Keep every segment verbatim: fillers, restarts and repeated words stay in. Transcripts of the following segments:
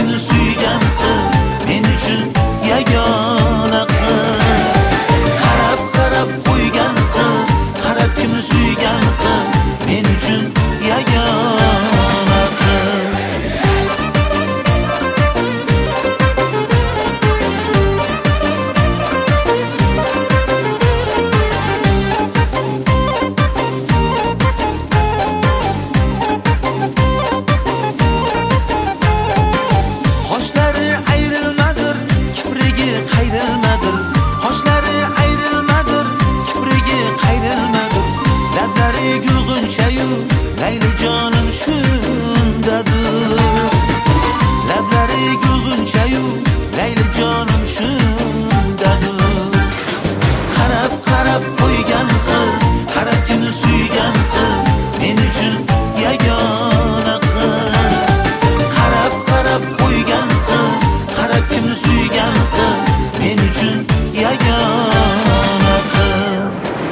kimni suygan qiz men uchun yagona qiz. Qarab qarab qo'ygan qiz, qarab kimni suygan qiz men uchun yagona qiz. Qoshlari ayrilmadir, kiprigi qayrilmadir. Qoshlari ayrilmadir, kiprigi qayrilmadir. Lablari gulg'unchayu Layli jonim shundadir. Lablari gulg'unchayu Layli jonim shundadir. Qarab qarab qo'ygan qiz, qarab kimni suygan qiz men uchun yagona qiz. Qarab qarab qo'ygan qiz, qarab kimni suygan qiz men uchun yagona qiz.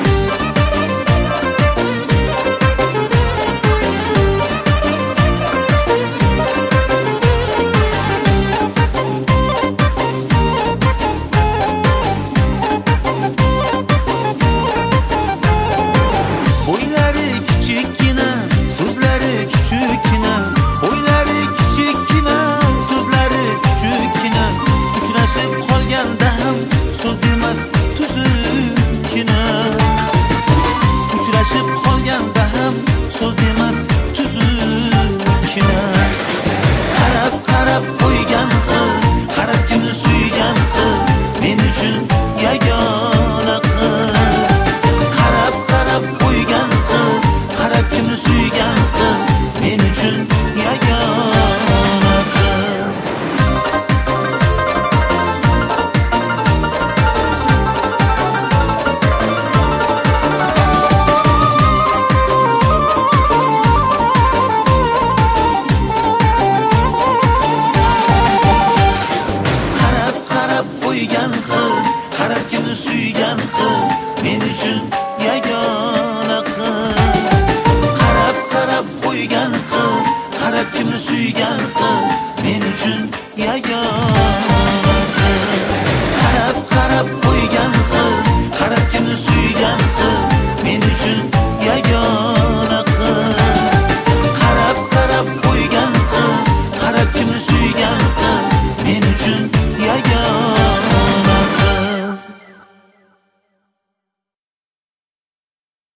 Bo'ylari kichikkina, so'zlari chuchukkina. Bo'ylari kichikkina, so'zlari chuchukkina. Uchrashib qolganda ham so'z demas tuzukkina. Uchrashib qolganda ham so'z demas tuzukkina. Qarab qarab qo'ygan qiz, qarab kimni suygan qiz men uchun yagona qiz. Qarab qarab qo'ygan qiz, qarab kimni suygan qiz men uchun yagona qiz. Qarab qarab qo'ygan qiz, qarab kimni suygan qiz men uchun yagona qiz. Qarab qarab qo'ygan qiz, qarab kimni suygan qiz men uchun yagona qiz. Qarab qarab qo'ygan